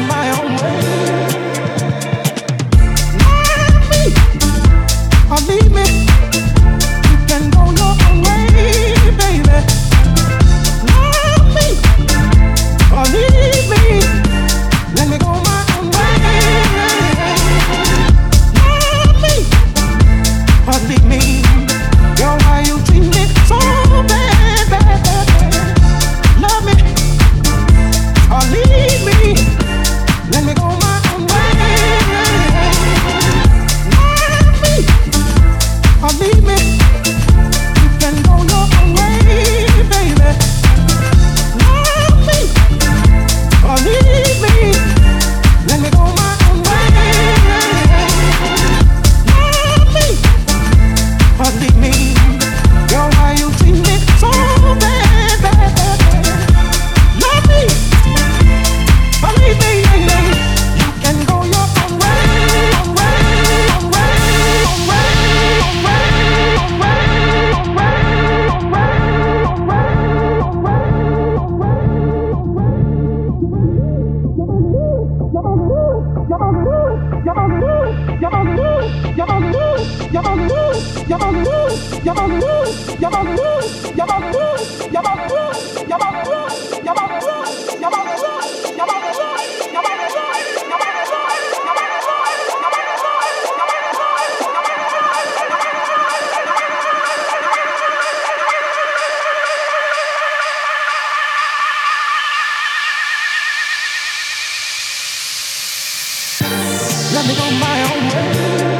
my own way. Love me or leave me. You can go your own way, baby. Love me or leave me. Let me go my own way. Love me or leave me. Girl, why you treat me so bad, bad, bad, bad? Love me or leave me. Let me go my own way. Love me or leave me. You can go your own way, baby. Love me or leave me. Let me go my own way. Love me or leave me. Girl, why you treat me so bad, bad, bad, bad? Love me or leave me. You can go your own way, own way, own way, own way, own way, own way, own way, own way, own way, own Let me go my own way.